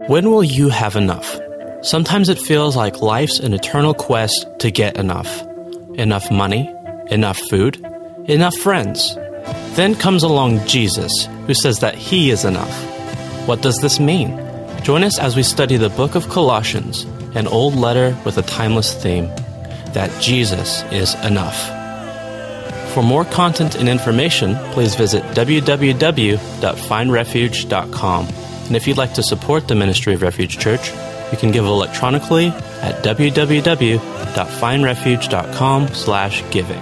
When will you have enough? Sometimes it feels like life's an eternal quest to get enough. Enough money, enough food, enough friends. Then comes along Jesus, who says that he is enough. What does this mean? Join us as we study the book of Colossians, an old letter with a timeless theme, that Jesus is enough. For more content and information, please visit www.findrefuge.com. And if you'd like to support the ministry of Refuge Church, you can give electronically at www.findrefuge.com/giving.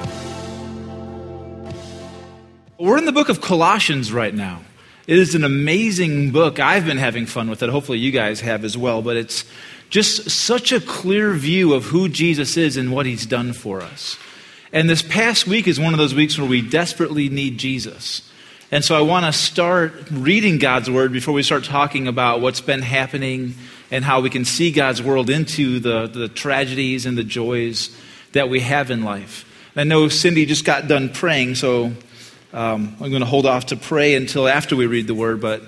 We're in the book of Colossians right now. It is an amazing book. I've been having fun with it. Hopefully you guys have as well. But it's just such a clear view of who Jesus is and what he's done for us. And this past week is one of those weeks where we desperately need Jesus. And so I want to start reading God's Word before we start talking about what's been happening and how we can see God's world into the tragedies and the joys that we have in life. I know Cindy just got done praying, so I'm going to hold off to pray until after we read the Word, but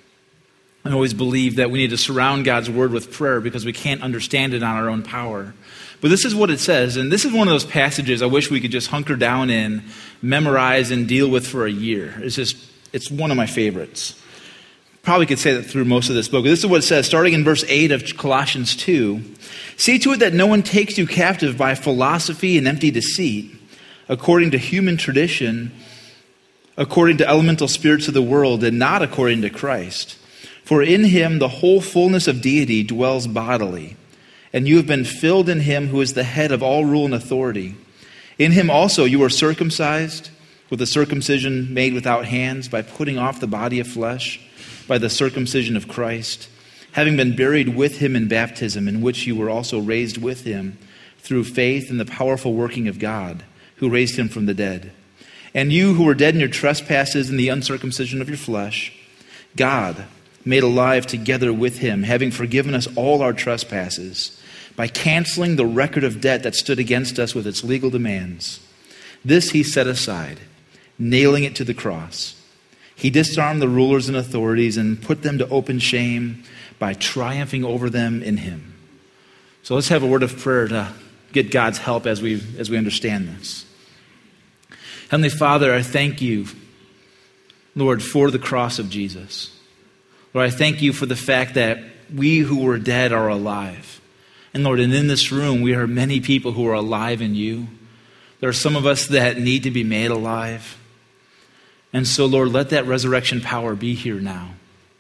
I always believe that we need to surround God's Word with prayer because we can't understand it on our own power. But this is what it says, and this is one of those passages I wish we could just hunker down in, memorize, and deal with for a year. It's one of my favorites. Probably could say that through most of this book. This is what it says, starting in verse 8 of Colossians 2. See to it that no one takes you captive by philosophy and empty deceit, according to human tradition, according to elemental spirits of the world, and not according to Christ. For in him the whole fullness of deity dwells bodily, and you have been filled in him who is the head of all rule and authority. In him also you are circumcised with a circumcision made without hands by putting off the body of flesh by the circumcision of Christ, having been buried with him in baptism, in which you were also raised with him through faith in the powerful working of God, who raised him from the dead. And you who were dead in your trespasses and the uncircumcision of your flesh, God made alive together with him, having forgiven us all our trespasses, by canceling the record of debt that stood against us with its legal demands. This he set aside, nailing it to the cross. He disarmed the rulers and authorities and put them to open shame by triumphing over them in him. So let's have a word of prayer to get God's help as we understand this. Heavenly Father, I thank you, Lord, for the cross of Jesus. Lord, I thank you for the fact that we who were dead are alive. And Lord, and in this room, we are many people who are alive in you. There are some of us that need to be made alive. And so, Lord, let that resurrection power be here now.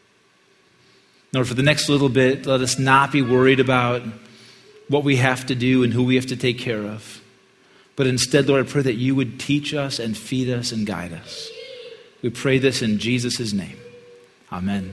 Lord, for the next little bit, let us not be worried about what we have to do and who we have to take care of. But instead, Lord, I pray that you would teach us and feed us and guide us. We pray this in Jesus' name. Amen.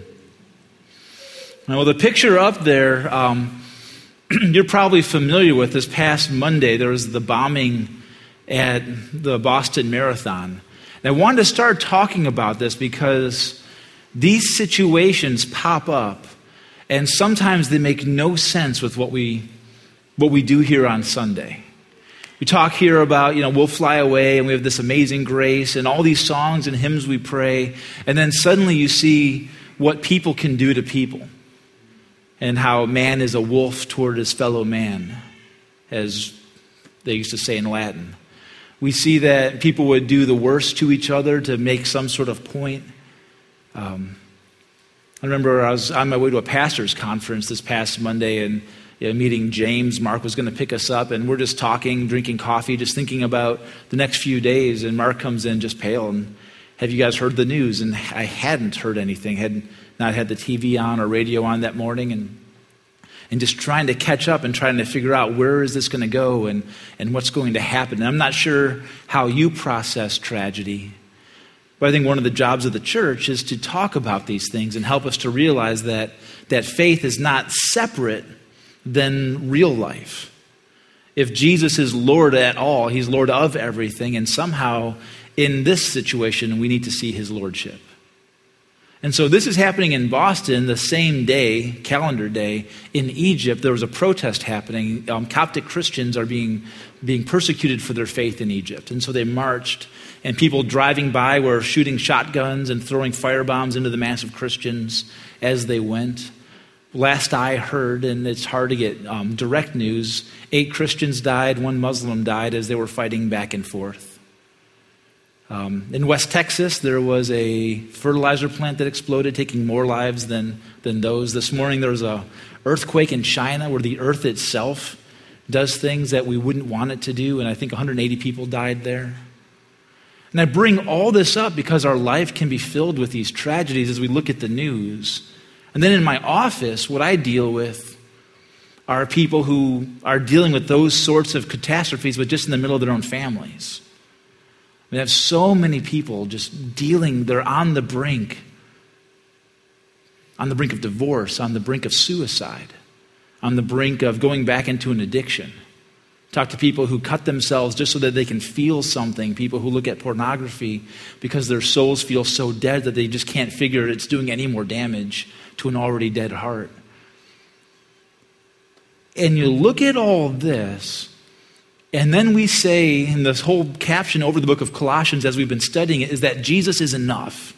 Now, the picture up there, you're probably familiar with. This past Monday, there was the bombing at the Boston Marathon. And I wanted to start talking about this because these situations pop up, and sometimes they make no sense with what we do here on Sunday. We talk here about, we'll fly away, and we have this amazing grace, and all these songs and hymns we pray, and then suddenly you see what people can do to people. And how man is a wolf toward his fellow man, as they used to say in Latin. We see that people would do the worst to each other to make some sort of point. I remember I was on my way to a pastor's conference this past Monday and meeting James. Mark was going to pick us up, and we're just talking, drinking coffee, just thinking about the next few days. And Mark comes in just pale and, have you guys heard the news? And I hadn't heard anything, had not had the TV on or radio on that morning, and just trying to catch up and trying to figure out where is this going to go and what's going to happen. And I'm not sure how you process tragedy, but I think one of the jobs of the church is to talk about these things and help us to realize that faith is not separate than real life. If Jesus is Lord at all, he's Lord of everything, and somehow in this situation, we need to see his lordship. And so this is happening in Boston the same day, calendar day. In Egypt, there was a protest happening. Coptic Christians are being persecuted for their faith in Egypt. And so they marched, and people driving by were shooting shotguns and throwing firebombs into the mass of Christians as they went. Last I heard, and it's hard to get direct news, 8 Christians died, 1 Muslim died as they were fighting back and forth. In West Texas, there was a fertilizer plant that exploded, taking more lives than those. This morning, there was an earthquake in China where the earth itself does things that we wouldn't want it to do, and I think 180 people died there. And I bring all this up because our life can be filled with these tragedies as we look at the news. And then in my office, what I deal with are people who are dealing with those sorts of catastrophes, but just in the middle of their own families. We have so many people just dealing, they're on the brink of divorce, on the brink of suicide, on the brink of going back into an addiction. Talk to people who cut themselves just so that they can feel something, people who look at pornography because their souls feel so dead that they just can't figure it's doing any more damage to an already dead heart. And you look at all this, and then we say, in this whole caption over the book of Colossians as we've been studying it, is that Jesus is enough.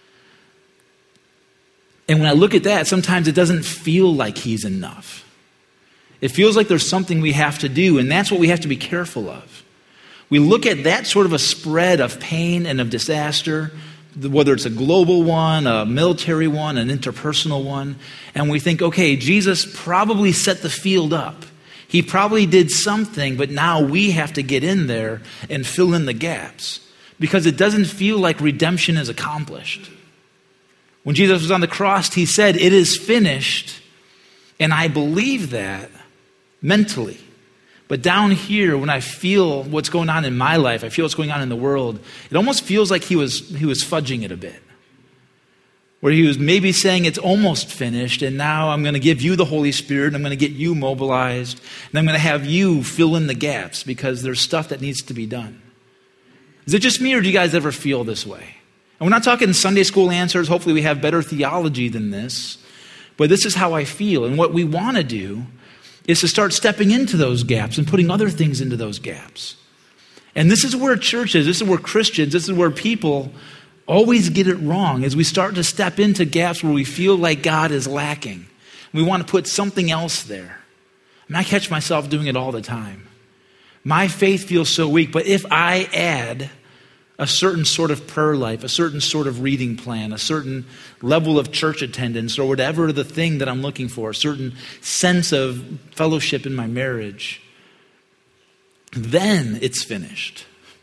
And when I look at that, sometimes it doesn't feel like he's enough. It feels like there's something we have to do, and that's what we have to be careful of. We look at that sort of a spread of pain and of disaster, whether it's a global one, a military one, an interpersonal one, and we think, okay, Jesus probably set the field up. He probably did something, but now we have to get in there and fill in the gaps because it doesn't feel like redemption is accomplished. When Jesus was on the cross, he said, "It is finished," and I believe that mentally. But down here, when I feel what's going on in my life, I feel what's going on in the world, it almost feels like he was fudging it a bit. Where he was maybe saying it's almost finished, and now I'm going to give you the Holy Spirit, and I'm going to get you mobilized, and I'm going to have you fill in the gaps because there's stuff that needs to be done. Is it just me, or do you guys ever feel this way? And we're not talking Sunday school answers. Hopefully we have better theology than this. But this is how I feel. And what we want to do is to start stepping into those gaps and putting other things into those gaps. And this is where church is. This is where Christians, this is where people always get it wrong, as we start to step into gaps where we feel like God is lacking. We want to put something else there. And I catch myself doing it all the time. My faith feels so weak, but if I add a certain sort of prayer life, a certain sort of reading plan, a certain level of church attendance, or whatever the thing that I'm looking for, a certain sense of fellowship in my marriage, then it's finished.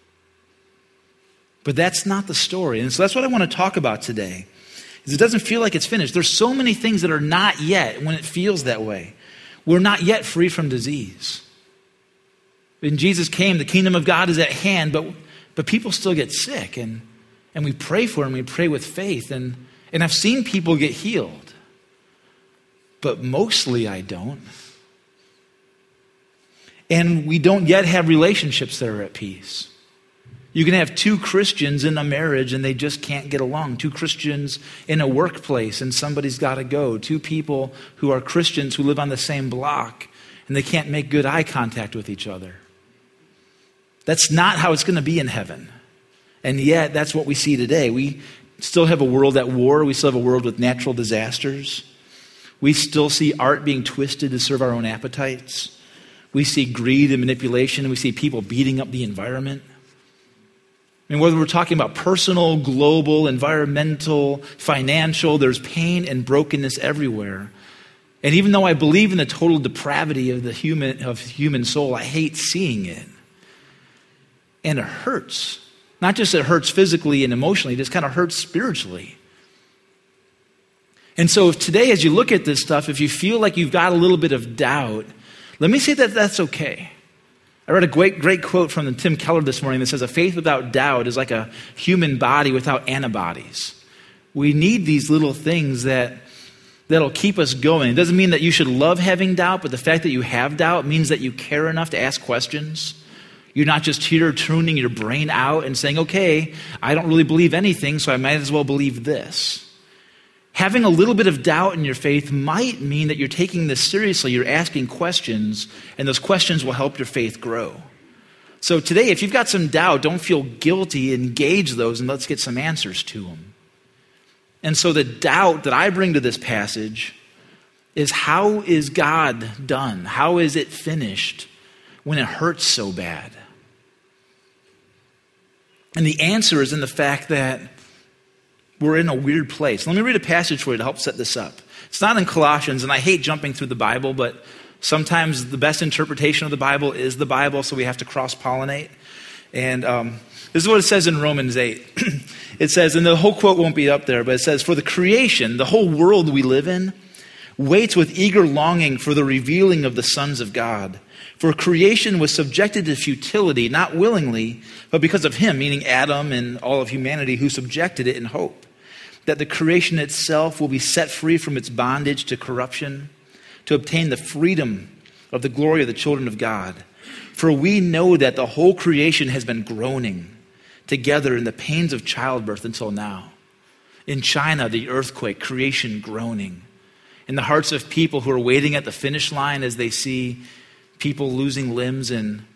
But that's not the story. And so that's what I want to talk about today. Is it doesn't feel like it's finished. There's so many things that are not yet when it feels that way. We're not yet free from disease. When Jesus came, the kingdom of God is at hand, but people still get sick, and we pray for them. We pray with faith, and I've seen people get healed, but mostly I don't. And we don't yet have relationships that are at peace. You can have 2 Christians in a marriage and they just can't get along. 2 Christians in a workplace and somebody's got to go. 2 people who are Christians who live on the same block and they can't make good eye contact with each other. That's not how it's going to be in heaven. And yet, that's what we see today. We still have a world at war. We still have a world with natural disasters. We still see art being twisted to serve our own appetites. We see greed and manipulation. And we see people beating up the environment. I mean, whether we're talking about personal, global, environmental, financial, there's pain and brokenness everywhere. And even though I believe in the total depravity of the human soul, I hate seeing it. And it hurts. Not just it hurts physically and emotionally, it just kind of hurts spiritually. And so if today, as you look at this stuff, if you feel like you've got a little bit of doubt, let me say that that's okay. I read a great quote from Tim Keller this morning that says, "A faith without doubt is like a human body without antibodies." We need these little things that'll keep us going. It doesn't mean that you should love having doubt, but the fact that you have doubt means that you care enough to ask questions. You're not just here tuning your brain out and saying, okay, I don't really believe anything, so I might as well believe this. Having a little bit of doubt in your faith might mean that you're taking this seriously. You're asking questions, and those questions will help your faith grow. So today, if you've got some doubt, don't feel guilty. Engage those, and let's get some answers to them. And so the doubt that I bring to this passage is how is God done? How is it finished when it hurts so bad? And the answer is in the fact that we're in a weird place. Let me read a passage for you to help set this up. It's not in Colossians, and I hate jumping through the Bible, but sometimes the best interpretation of the Bible is the Bible, so we have to cross-pollinate. And this is what it says in Romans 8. It says, and the whole quote won't be up there, but it says, for the creation, the whole world we live in, waits with eager longing for the revealing of the sons of God. For creation was subjected to futility, not willingly, but because of him, meaning Adam and all of humanity, who subjected it in hope, that the creation itself will be set free from its bondage to corruption, to obtain the freedom of the glory of the children of God. For we know that the whole creation has been groaning together in the pains of childbirth until now. In China, the earthquake, creation groaning. In the hearts of people who are waiting at the finish line as they see people losing limbs and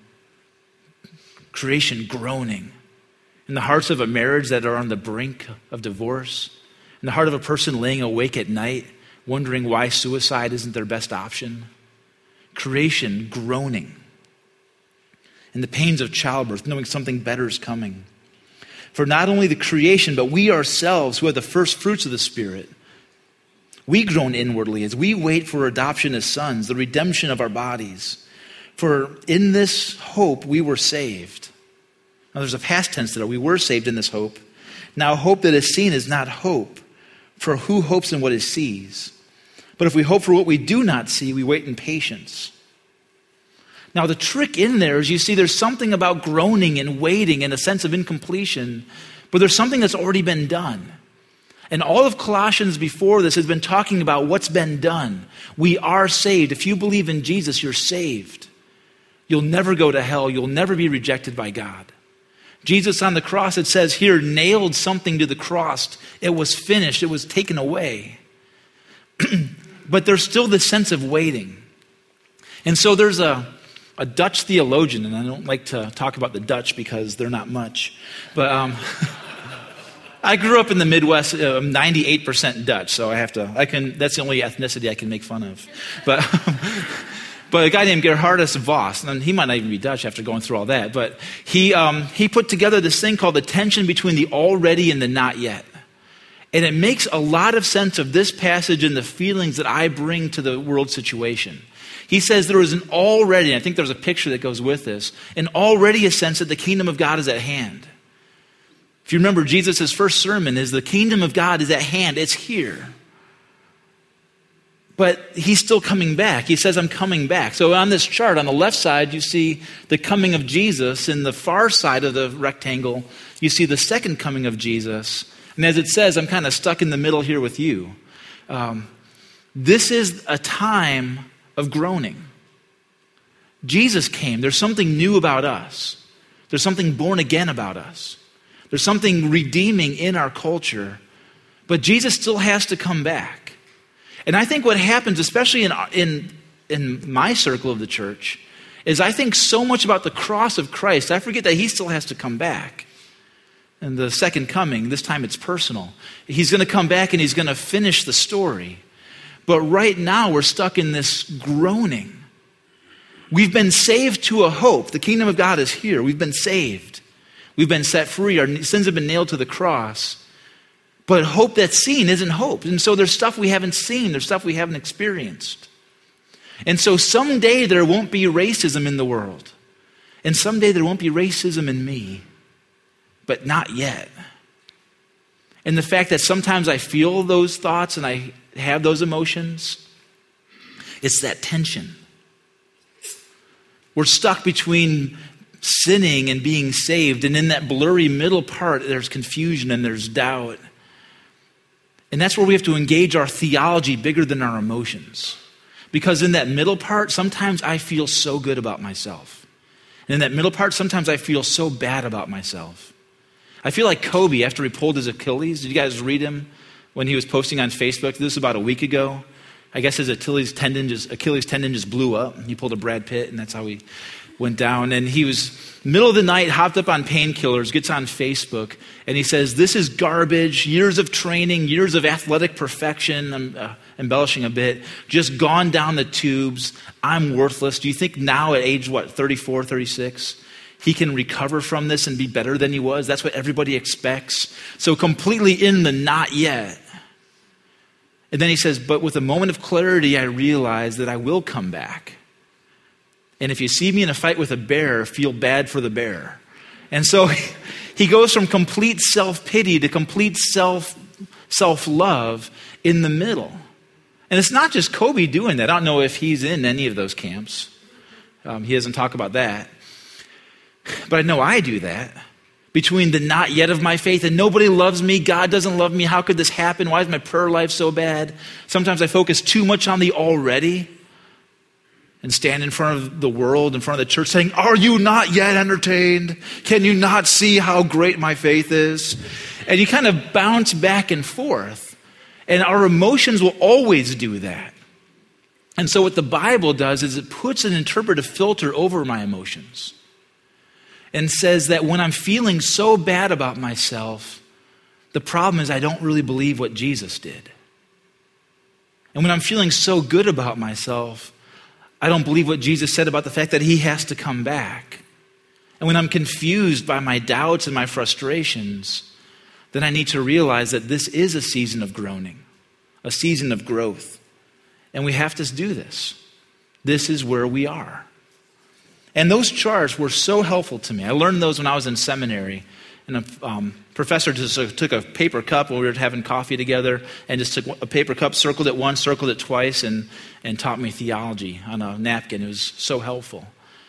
creation groaning. In the hearts of a marriage that are on the brink of divorce. In the heart of a person laying awake at night, wondering why suicide isn't their best option. Creation groaning. In the pains of childbirth, knowing something better is coming. For not only the creation, but we ourselves, who are the first fruits of the Spirit, we groan inwardly as we wait for adoption as sons, the redemption of our bodies. For in this hope we were saved. Now there's a past tense there. We were saved in this hope. Now hope that is seen is not hope. For who hopes in what is sees? But if we hope for what we do not see, we wait in patience. Now the trick in there is you see there's something about groaning and waiting and a sense of incompletion, but there's something that's already been done. And all of Colossians before this has been talking about what's been done. We are saved. If you believe in Jesus, you're saved. You'll never go to hell. You'll never be rejected by God. Jesus on the cross, it says here, nailed something to the cross. It was finished. It was taken away. But there's still this sense of waiting. And so there's a Dutch theologian, and I don't like to talk about the Dutch because they're not much, but I grew up in the Midwest, 98% Dutch, so that's the only ethnicity I can make fun of. But a guy named Gerhardus Voss, and he might not even be Dutch after going through all that, but he put together this thing called the tension between the already and the not yet. And it makes a lot of sense of this passage and the feelings that I bring to the world situation. He says there is an already, and I think there's a picture that goes with this, an already a sense that the kingdom of God is at hand. If you remember, Jesus' first sermon is the kingdom of God is at hand. It's here. But he's still coming back. He says, I'm coming back. So on this chart, on the left side, you see the coming of Jesus. In the far side of the rectangle, you see the second coming of Jesus. And as it says, I'm kind of stuck in the middle here with you. This is a time of groaning. Jesus came. There's something new about us. There's something born again about us. There's something redeeming in our culture. But Jesus still has to come back. And I think what happens, especially in my circle of the church, is I think so much about the cross of Christ, I forget that he still has to come back. And the second coming, this time it's personal. He's going to come back and he's going to finish the story. But right now we're stuck in this groaning. We've been saved to a hope. The kingdom of God is here. We've been saved. We've been set free. Our sins have been nailed to the cross. But hope that's seen isn't hope. And so there's stuff we haven't seen. There's stuff we haven't experienced. And so someday there won't be racism in the world. And someday there won't be racism in me. But not yet. And the fact that sometimes I feel those thoughts and I have those emotions, it's that tension. We're stuck between sinning and being saved. And in that blurry middle part, there's confusion and there's doubt. And that's where we have to engage our theology bigger than our emotions. Because in that middle part, sometimes I feel so good about myself. And in that middle part, sometimes I feel so bad about myself. I feel like Kobe after he pulled his Achilles. Did you guys read him when he was posting on Facebook? This was about a week ago. I guess his Achilles tendon just blew up. He pulled a Brad Pitt, and that's how he went down. And he was, middle of the night, hopped up on painkillers, gets on Facebook, and he says, this is garbage, years of training, years of athletic perfection. embellishing a bit, just gone down the tubes. I'm worthless. Do you think now at age, 34, 36, he can recover from this and be better than he was? That's what everybody expects. So completely in the not yet. And then he says, but with a moment of clarity, I realize that I will come back. And if you see me in a fight with a bear, feel bad for the bear. And so he goes from complete self-pity to complete self-love in the middle. And it's not just Kobe doing that. I don't know if he's in any of those camps. He doesn't talk about that. But I know I do that. Between the not yet of my faith and nobody loves me, God doesn't love me, how could this happen? Why is my prayer life so bad? Sometimes I focus too much on the already and stand in front of the world, in front of the church saying, are you not yet entertained? Can you not see how great my faith is? And you kind of bounce back and forth. And our emotions will always do that. And so what the Bible does is it puts an interpretive filter over my emotions and says that when I'm feeling so bad about myself, the problem is I don't really believe what Jesus did. And when I'm feeling so good about myself, I don't believe what Jesus said about the fact that he has to come back. And when I'm confused by my doubts and my frustrations, then I need to realize that this is a season of groaning, a season of growth. And we have to do this. This is where we are. And those charts were so helpful to me. I learned those when I was in seminary. And a professor just took a paper cup when we were having coffee together and just took a paper cup, circled it once, circled it twice, and taught me theology on a napkin. It was so helpful.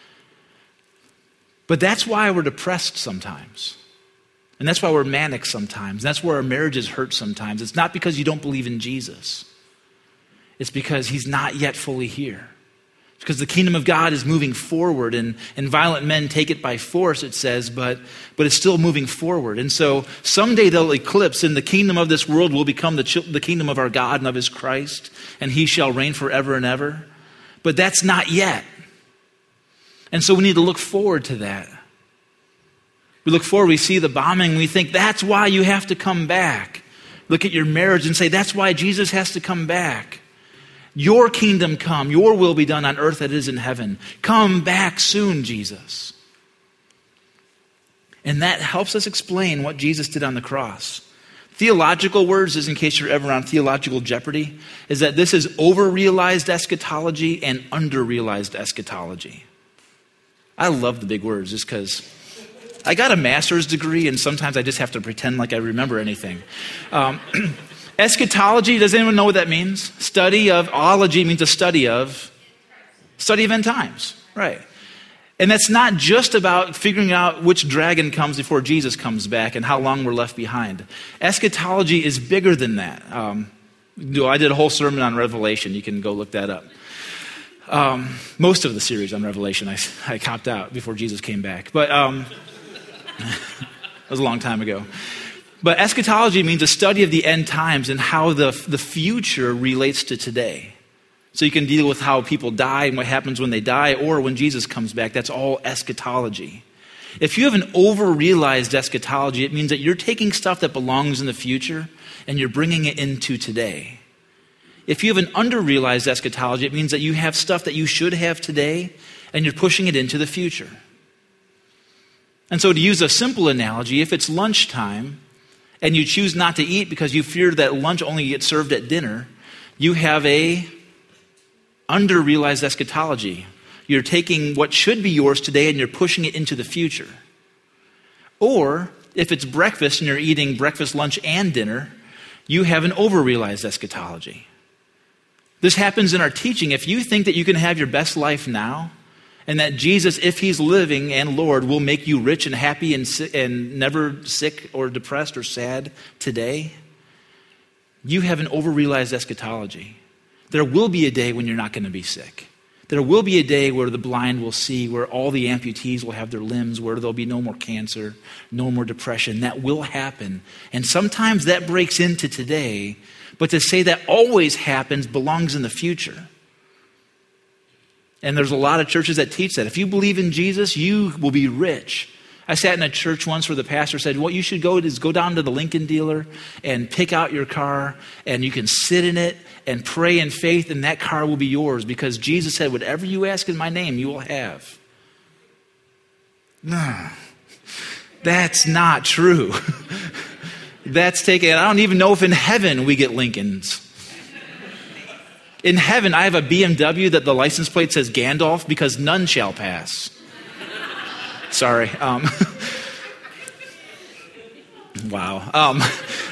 But that's why we're depressed sometimes. And that's why we're manic sometimes. That's where our marriages hurt sometimes. It's not because you don't believe in Jesus. It's because he's not yet fully here. It's because the kingdom of God is moving forward, and violent men take it by force, it says, but it's still moving forward. And so someday they'll eclipse, and the kingdom of this world will become the kingdom of our God and of his Christ, and he shall reign forever and ever. But that's not yet. And so we need to look forward to that. We look forward, we see the bombing, we think that's why you have to come back. Look at your marriage and say, that's why Jesus has to come back. Your kingdom come, your will be done on earth as it is in heaven. Come back soon, Jesus. And that helps us explain what Jesus did on the cross. Theological words, just in case you're ever on theological jeopardy, is that this is over-realized eschatology and under-realized eschatology. I love the big words just because I got a master's degree and sometimes I just have to pretend like I remember anything. Eschatology, does anyone know what that means? Study of, ology means a study of end times, right? And that's not just about figuring out which dragon comes before Jesus comes back and how long we're left behind. Eschatology is bigger than that. I did a whole sermon on Revelation. You can go look that up. Most of the series on Revelation, I copped out before Jesus came back. But that was a long time ago. But eschatology means a study of the end times and how the future relates to today. So you can deal with how people die and what happens when they die or when Jesus comes back. That's all eschatology. If you have an over-realized eschatology, it means that you're taking stuff that belongs in the future and you're bringing it into today. If you have an under-realized eschatology, it means that you have stuff that you should have today and you're pushing it into the future. And so to use a simple analogy, if it's lunchtime and you choose not to eat because you fear that lunch only gets served at dinner, you have a under-realized eschatology. You're taking what should be yours today and you're pushing it into the future. Or if it's breakfast and you're eating breakfast, lunch, and dinner, you have an over-realized eschatology. This happens in our teaching. If you think that you can have your best life now, and that Jesus, if he's living and Lord, will make you rich and happy and never sick or depressed or sad today, you have an over-realized eschatology. There will be a day when you're not going to be sick. There will be a day where the blind will see, where all the amputees will have their limbs, where there'll be no more cancer, no more depression. That will happen. And sometimes that breaks into today, but to say that always happens belongs in the future. And there's a lot of churches that teach that. If you believe in Jesus, you will be rich. I sat in a church once where the pastor said, what you should go is go down to the Lincoln dealer and pick out your car, and you can sit in it and pray in faith, and that car will be yours, because Jesus said, whatever you ask in my name, you will have. No, that's not true. That's taken. I don't even know if in heaven we get Lincolns. In heaven, I have a BMW that the license plate says Gandalf, because none shall pass. Sorry. Wow.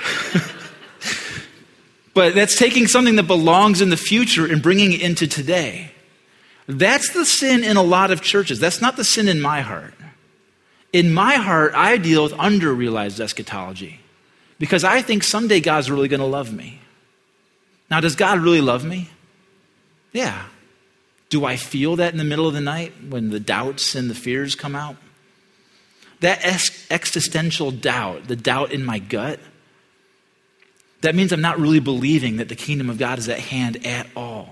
But that's taking something that belongs in the future and bringing it into today. That's the sin in a lot of churches. That's not the sin in my heart. In my heart, I deal with under-realized eschatology, because I think someday God's really going to love me. Now, does God really love me? Yeah. Do I feel that in the middle of the night when the doubts and the fears come out? That existential doubt, the doubt in my gut, that means I'm not really believing that the kingdom of God is at hand at all.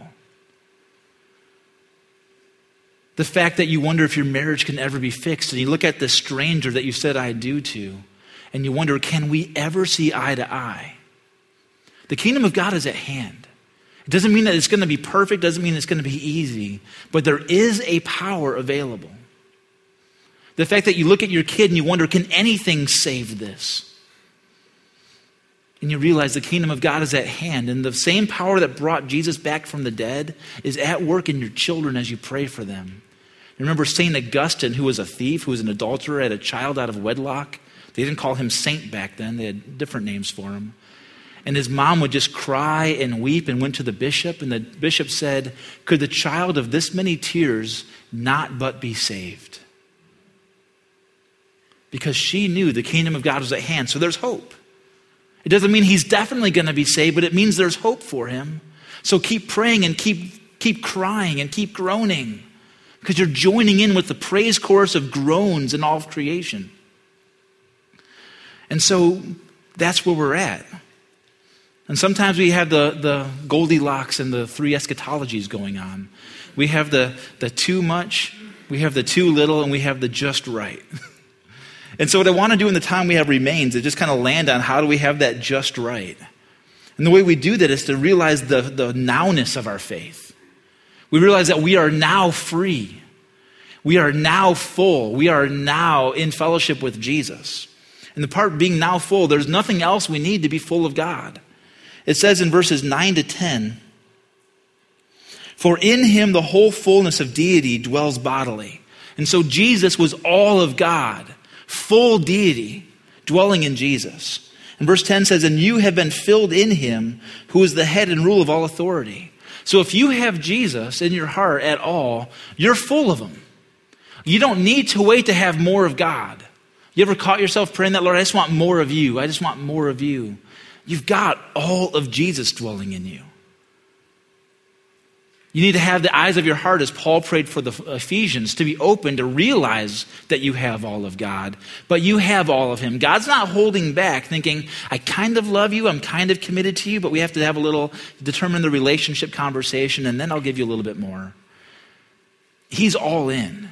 The fact that you wonder if your marriage can ever be fixed, and you look at the stranger that you said I do to, and you wonder, can we ever see eye to eye? The kingdom of God is at hand. It doesn't mean that it's going to be perfect, doesn't mean it's going to be easy, but there is a power available. The fact that you look at your kid and you wonder, can anything save this? And you realize the kingdom of God is at hand, and the same power that brought Jesus back from the dead is at work in your children as you pray for them. Remember St. Augustine, who was a thief, who was an adulterer, had a child out of wedlock. They didn't call him saint back then. They had different names for him. And his mom would just cry and weep and went to the bishop. And the bishop said, could the child of this many tears not but be saved? Because she knew the kingdom of God was at hand. So there's hope. It doesn't mean he's definitely going to be saved, but it means there's hope for him. So keep praying and keep crying and keep groaning, because you're joining in with the praise chorus of groans in all of creation. And so that's where we're at. And sometimes we have the Goldilocks and the three eschatologies going on. We have the too much, we have the too little, and we have the just right. And so what I want to do in the time we have remains is just kind of land on how do we have that just right. And the way we do that is to realize the nowness of our faith. We realize that we are now free. We are now full. We are now in fellowship with Jesus. And the part being now full, there's nothing else we need to be full of God. It says in verses 9 to 10, for in him the whole fullness of deity dwells bodily. And so Jesus was all of God, full deity, dwelling in Jesus. And verse 10 says, and you have been filled in him who is the head and rule of all authority. So if you have Jesus in your heart at all, you're full of him. You don't need to wait to have more of God. You ever caught yourself praying that, Lord, I just want more of you. I just want more of you. You've got all of Jesus dwelling in you. You need to have the eyes of your heart, as Paul prayed for the Ephesians, to be open to realize that you have all of God, but you have all of him. God's not holding back thinking, I kind of love you, I'm kind of committed to you, but we have to have a little, determine the relationship conversation, and then I'll give you a little bit more. He's all in.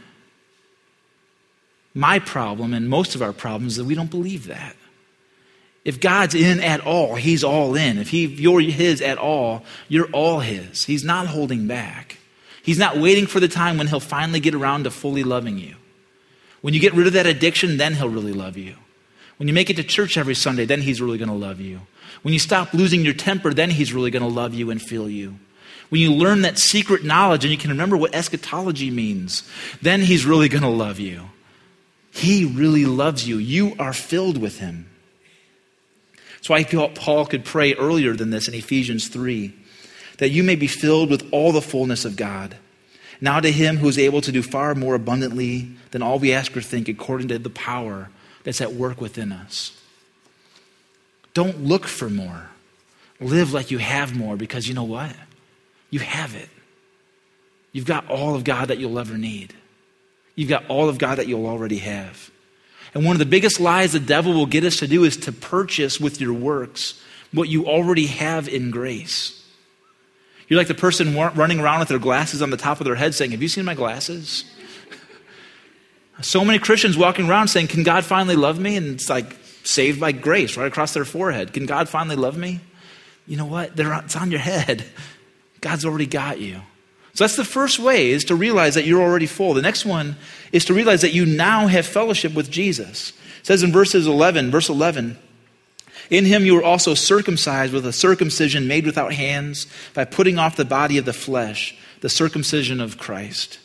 My problem, and most of our problems, is that we don't believe that. If God's in at all, he's all in. If you're his at all, you're all his. He's not holding back. He's not waiting for the time when he'll finally get around to fully loving you. When you get rid of that addiction, then he'll really love you. When you make it to church every Sunday, then he's really going to love you. When you stop losing your temper, then he's really going to love you and feel you. When you learn that secret knowledge and you can remember what eschatology means, then he's really going to love you. He really loves you. You are filled with him. So I thought Paul could pray earlier than this in Ephesians 3, that you may be filled with all the fullness of God. Now to him who is able to do far more abundantly than all we ask or think, according to the power that's at work within us. Don't look for more. Live like you have more, because you know what? You have it. You've got all of God that you'll ever need. You've got all of God that you'll already have. And one of the biggest lies the devil will get us to do is to purchase with your works what you already have in grace. You're like the person running around with their glasses on the top of their head saying, have you seen my glasses? So many Christians walking around saying, can God finally love me? And it's like saved by grace right across their forehead. Can God finally love me? You know what? It's on your head. God's already got you. So that's the first way, is to realize that you're already full. The next one is to realize that you now have fellowship with Jesus. It says in verse 11, in him you were also circumcised with a circumcision made without hands by putting off the body of the flesh, the circumcision of Christ.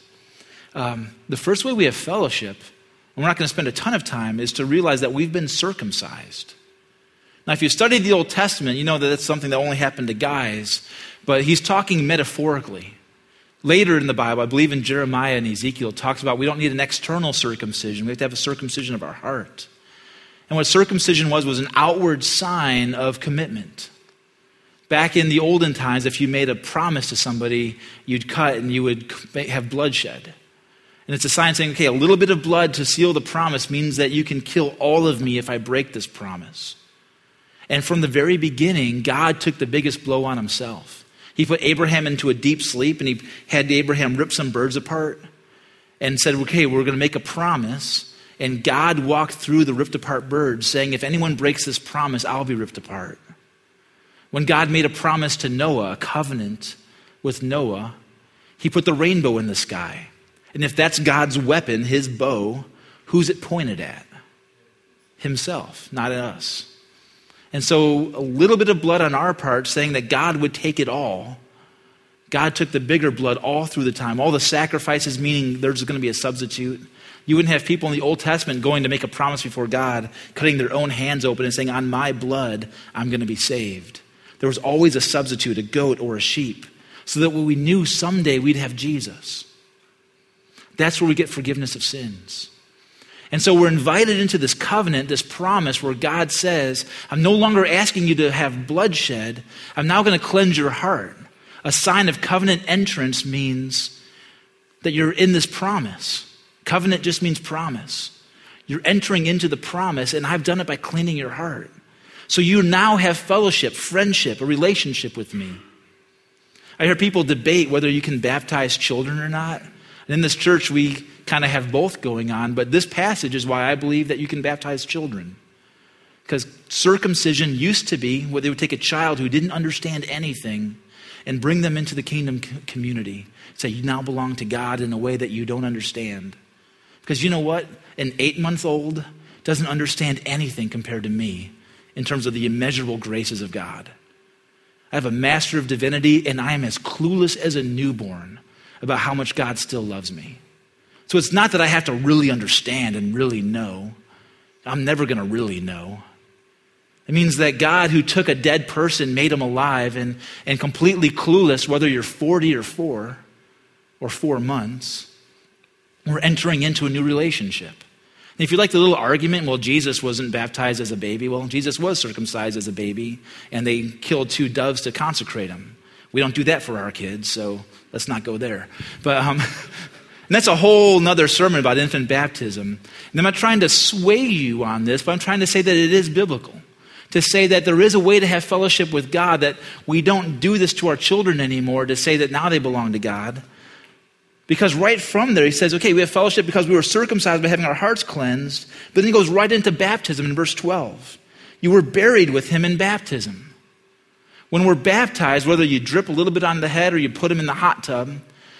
The first way we have fellowship, and we're not going to spend a ton of time, is to realize that we've been circumcised. Now, if you study the Old Testament, you know that that's something that only happened to guys, but he's talking metaphorically. Later in the Bible, I believe in Jeremiah and Ezekiel, talks about we don't need an external circumcision. We have to have a circumcision of our heart. And what circumcision was an outward sign of commitment. Back in the olden times, if you made a promise to somebody, you'd cut and you would have bloodshed. And it's a sign saying, okay, a little bit of blood to seal the promise means that you can kill all of me if I break this promise. And from the very beginning, God took the biggest blow on himself. He put Abraham into a deep sleep, and he had Abraham rip some birds apart and said, okay, we're going to make a promise. And God walked through the ripped apart birds saying, if anyone breaks this promise, I'll be ripped apart. When God made a promise to Noah, a covenant with Noah, he put the rainbow in the sky. And if that's God's weapon, his bow, who's it pointed at? Himself, not at us. And so a little bit of blood on our part saying that God would take it all. God took the bigger blood all through the time. All the sacrifices, meaning there's going to be a substitute. You wouldn't have people in the Old Testament going to make a promise before God, cutting their own hands open and saying, on my blood, I'm going to be saved. There was always a substitute, a goat or a sheep, so that we knew someday we'd have Jesus. That's where we get forgiveness of sins. And so we're invited into this covenant, this promise where God says, I'm no longer asking you to have bloodshed. I'm now going to cleanse your heart. A sign of covenant entrance means that you're in this promise. Covenant just means promise. You're entering into the promise, and I've done it by cleaning your heart. So you now have fellowship, friendship, a relationship with me. I hear people debate whether you can baptize children or not. And in this church, we kind of have both going on, but this passage is why I believe that you can baptize children. Because circumcision used to be where they would take a child who didn't understand anything and bring them into the kingdom community. Say, you now belong to God in a way that you don't understand. Because you know what? An 8-month-old doesn't understand anything compared to me in terms of the immeasurable graces of God. I have a master of divinity, and I am as clueless as a newborn about how much God still loves me. So it's not that I have to really understand and really know. I'm never going to really know. It means that God, who took a dead person, made him alive, and completely clueless whether you're 40 or 4 months, we're entering into a new relationship. And if you like the little argument, well, Jesus wasn't baptized as a baby. Well, Jesus was circumcised as a baby, and they killed 2 doves to consecrate him. We don't do that for our kids, so let's not go there. But and that's a whole nother sermon about infant baptism. And I'm not trying to sway you on this, but I'm trying to say that it is biblical. To say that there is a way to have fellowship with God, that we don't do this to our children anymore, to say that now they belong to God. Because right from there, he says, okay, we have fellowship because we were circumcised by having our hearts cleansed. But then he goes right into baptism in verse 12. You were buried with him in baptism. When we're baptized, whether you drip a little bit on the head or you put them in the hot tub,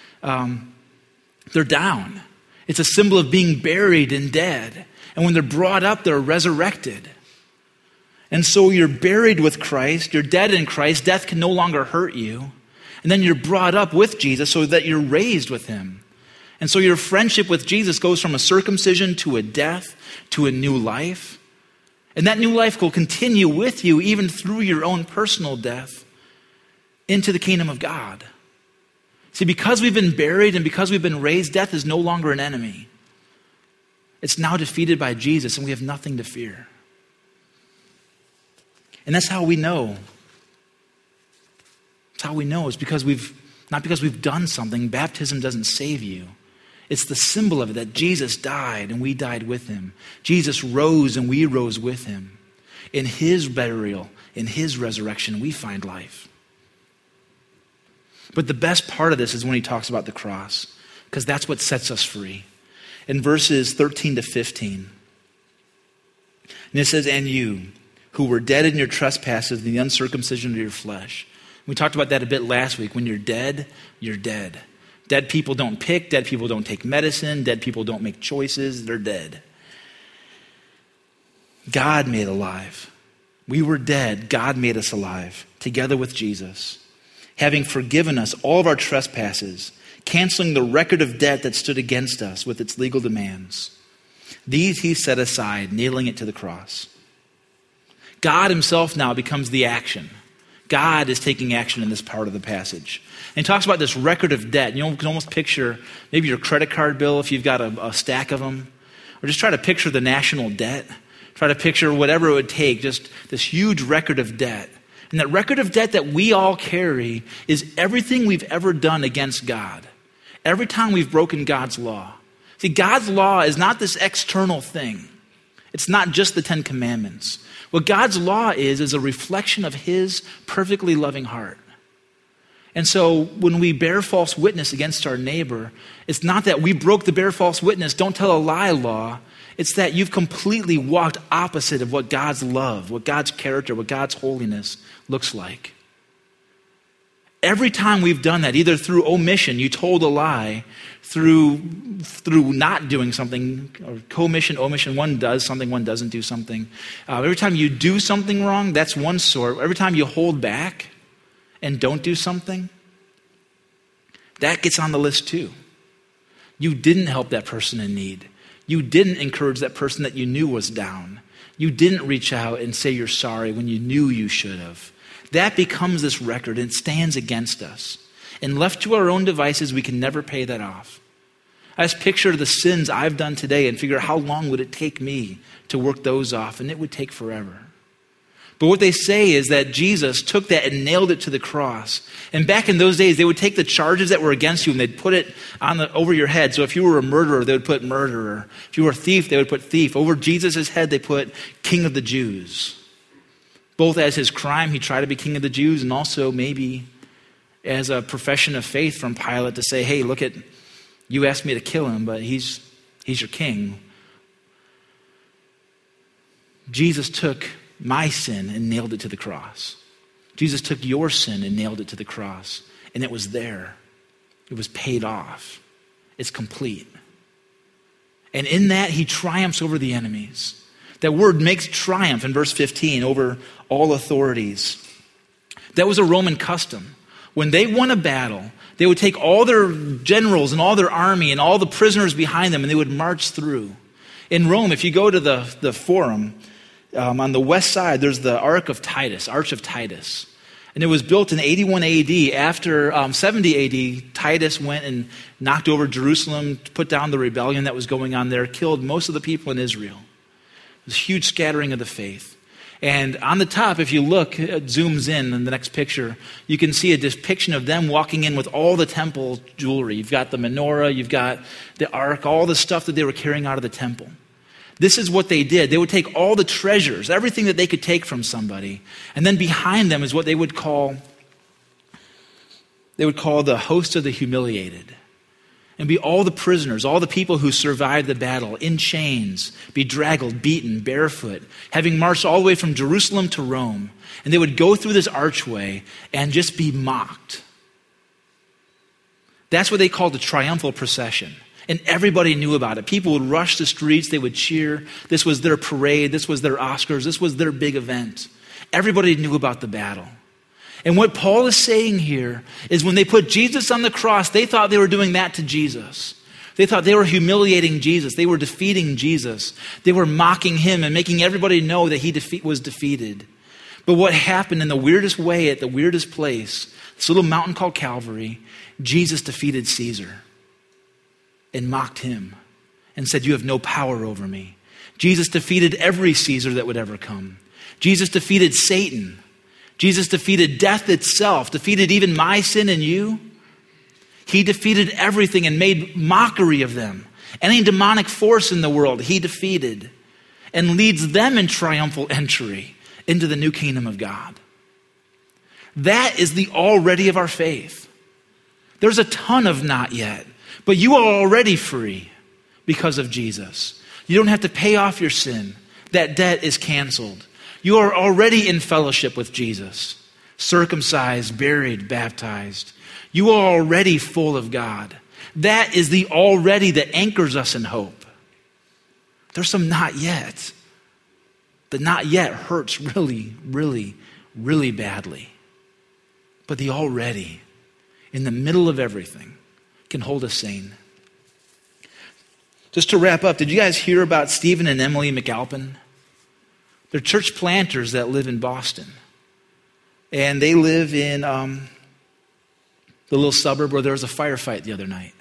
they're down. It's a symbol of being buried and dead. And when they're brought up, they're resurrected. And so you're buried with Christ, you're dead in Christ, death can no longer hurt you. And then you're brought up with Jesus so that you're raised with him. And so your friendship with Jesus goes from a circumcision to a death to a new life. And that new life will continue with you even through your own personal death into the kingdom of God. See, because we've been buried and because we've been raised, death is no longer an enemy. It's now defeated by Jesus, and we have nothing to fear. And that's how we know. That's how we know. It's because not because we've done something. Baptism doesn't save you. It's the symbol of it, that Jesus died and we died with him. Jesus rose and we rose with him. In his burial, in his resurrection, we find life. But the best part of this is when he talks about the cross, because that's what sets us free. in verses 13 to 15. And it says, "And you, who were dead in your trespasses and the uncircumcision of your flesh." We talked about that a bit last week. When you're dead, you're dead. Dead people don't pick. Dead people don't take medicine. Dead people don't make choices. They're dead. God made alive. We were dead. God made us alive together with Jesus, having forgiven us all of our trespasses, canceling the record of debt that stood against us with its legal demands. These he set aside, nailing it to the cross. God himself now becomes the action. God is taking action in this part of the passage. And he talks about this record of debt. You can almost picture maybe your credit card bill if you've got a stack of them. Or just try to picture the national debt. Try to picture whatever it would take, just this huge record of debt. And that record of debt that we all carry is everything we've ever done against God. Every time we've broken God's law. See, God's law is not this external thing. It's not just the 10 Commandments. What God's law is a reflection of his perfectly loving heart. And so when we bear false witness against our neighbor, it's not that we broke the bear false witness, don't tell a lie law. It's that you've completely walked opposite of what God's love, what God's character, what God's holiness looks like. Every time we've done that, either through omission, you told a lie, through not doing something, or commission, omission, one does something, one doesn't do something. Every time you do something wrong, that's one sort. Every time you hold back and don't do something, that gets on the list too. You didn't help that person in need. You didn't encourage that person that you knew was down. You didn't reach out and say you're sorry when you knew you should have. That becomes this record and stands against us. And left to our own devices, we can never pay that off. I just picture the sins I've done today and figure how long would it take me to work those off, and it would take forever. But what they say is that Jesus took that and nailed it to the cross. And back in those days, they would take the charges that were against you and they'd put it over your head. So if you were a murderer, they would put murderer. If you were a thief, they would put thief. Over Jesus' head, they put King of the Jews. Both as his crime, he tried to be King of the Jews, and also maybe as a profession of faith from Pilate to say, hey, look at, you asked me to kill him, but he's your king. Jesus took my sin and nailed it to the cross. Jesus took your sin and nailed it to the cross. And it was there. It was paid off. It's complete. And in that, he triumphs over the enemies. That word makes triumph in verse 15 over all authorities. That was a Roman custom. When they won a battle, they would take all their generals and all their army and all the prisoners behind them, and they would march through. In Rome, if you go to the Forum, on the west side, there's the Arch of Titus. And it was built in 81 AD. After 70 AD, Titus went and knocked over Jerusalem, put down the rebellion that was going on there, killed most of the people in Israel. It was a huge scattering of the faith. And on the top, if you look, it zooms in the next picture, you can see a depiction of them walking in with all the temple jewelry. You've got the menorah, you've got the ark, all the stuff that they were carrying out of the temple. This is what they did. They would take all the treasures, everything that they could take from somebody, and then behind them is what they would call the host of the humiliated. And be all the prisoners, all the people who survived the battle in chains, bedraggled, beaten, barefoot, having marched all the way from Jerusalem to Rome. And they would go through this archway and just be mocked. That's what they called the triumphal procession. And everybody knew about it. People would rush the streets, they would cheer. This was their parade, this was their Oscars, this was their big event. Everybody knew about the battle. And what Paul is saying here is when they put Jesus on the cross, they thought they were doing that to Jesus. They thought they were humiliating Jesus. They were defeating Jesus. They were mocking him and making everybody know that he was defeated. But what happened in the weirdest way at the weirdest place, this little mountain called Calvary, Jesus defeated Caesar and mocked him and said, you have no power over me. Jesus defeated every Caesar that would ever come. Jesus defeated Satan. Jesus defeated death itself, defeated even my sin and you. He defeated everything and made mockery of them. Any demonic force in the world, he defeated and leads them in triumphal entry into the new kingdom of God. That is the already of our faith. There's a ton of not yet, but you are already free because of Jesus. You don't have to pay off your sin. That debt is canceled. You are already in fellowship with Jesus, circumcised, buried, baptized. You are already full of God. That is the already that anchors us in hope. There's some not yet. The not yet hurts really, really, really badly. But the already, in the middle of everything, can hold us sane. Just to wrap up, did you guys hear about Stephen and Emily McAlpin? They're church planters that live in Boston. And they live in the little suburb where there was a firefight the other night.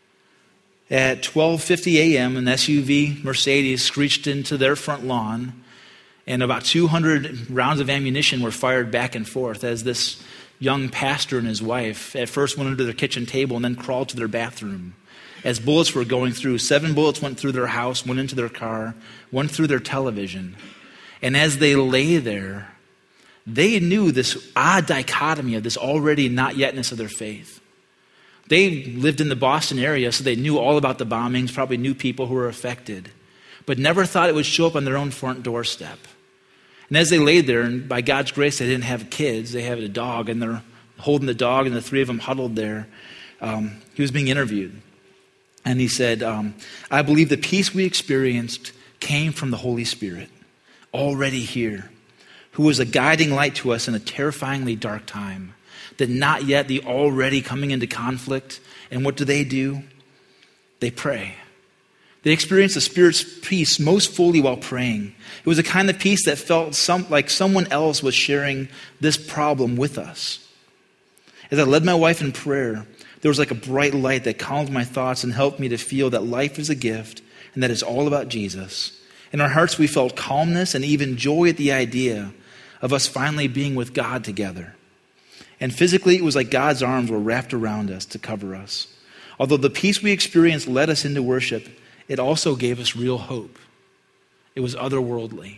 At 12:50 a.m., an SUV Mercedes screeched into their front lawn, and about 200 rounds of ammunition were fired back and forth as this young pastor and his wife at first went under their kitchen table and then crawled to their bathroom. As bullets were going through, 7 bullets went through their house, went into their car, went through their television. And as they lay there, they knew this odd dichotomy of this already not yetness of their faith. They lived in the Boston area, so they knew all about the bombings, probably knew people who were affected, but never thought it would show up on their own front doorstep. And as they laid there, and by God's grace, they didn't have kids, they had a dog, and they're holding the dog, and the 3 of them huddled there. He was being interviewed. And he said, I believe the peace we experienced came from the Holy Spirit, already here, who was a guiding light to us in a terrifyingly dark time. The not yet, the already coming into conflict. And what do? They pray. They experience the Spirit's peace most fully while praying. It was a kind of peace that felt like someone else was sharing this problem with us. As I led my wife in prayer, there was like a bright light that calmed my thoughts and helped me to feel that life is a gift and that it's all about Jesus. In our hearts, we felt calmness and even joy at the idea of us finally being with God together. And physically, it was like God's arms were wrapped around us to cover us. Although the peace we experienced led us into worship, it also gave us real hope. It was otherworldly.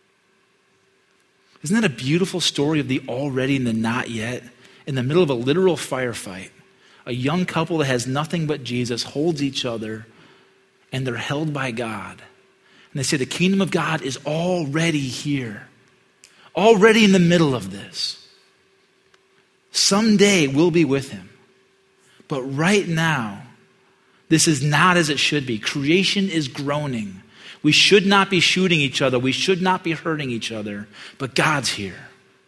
Isn't that a beautiful story of the already and the not yet? In the middle of a literal firefight, a young couple that has nothing but Jesus holds each other, and they're held by God. And they say the kingdom of God is already here, already in the middle of this. Someday we'll be with him. But right now, this is not as it should be. Creation is groaning. We should not be shooting each other. We should not be hurting each other. But God's here.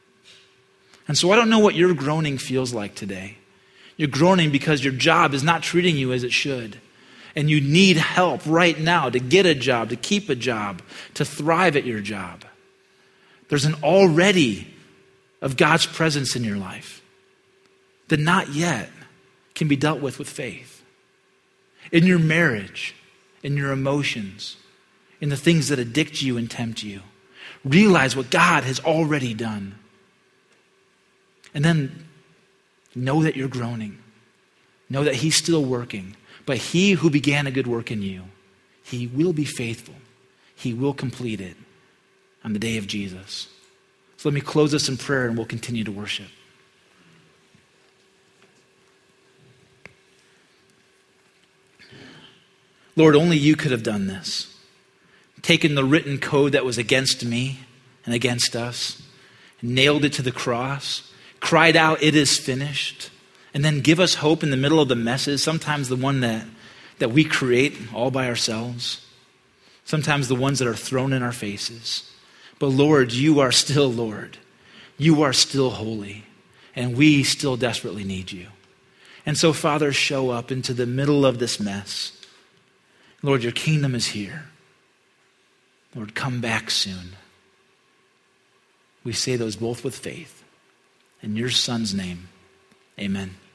And so I don't know what your groaning feels like today. You're groaning because your job is not treating you as it should. And you need help right now to get a job, to keep a job, to thrive at your job. There's an already of God's presence in your life. The not yet can be dealt with faith. In your marriage, in your emotions, in the things that addict you and tempt you. Realize what God has already done. And then know that you're groaning. Know that he's still working. But he who began a good work in you, he will be faithful. He will complete it on the day of Jesus. So let me close this in prayer and we'll continue to worship. Lord, only you could have done this. Taken the written code that was against me and against us, nailed it to the cross, cried out, "It is finished," and then give us hope in the middle of the messes, sometimes the one that we create all by ourselves, sometimes the ones that are thrown in our faces. But Lord, you are still Lord. You are still holy, and we still desperately need you. And so, Father, show up into the middle of this mess. Lord, your kingdom is here. Lord, come back soon. We say those both with faith. In your Son's name, amen.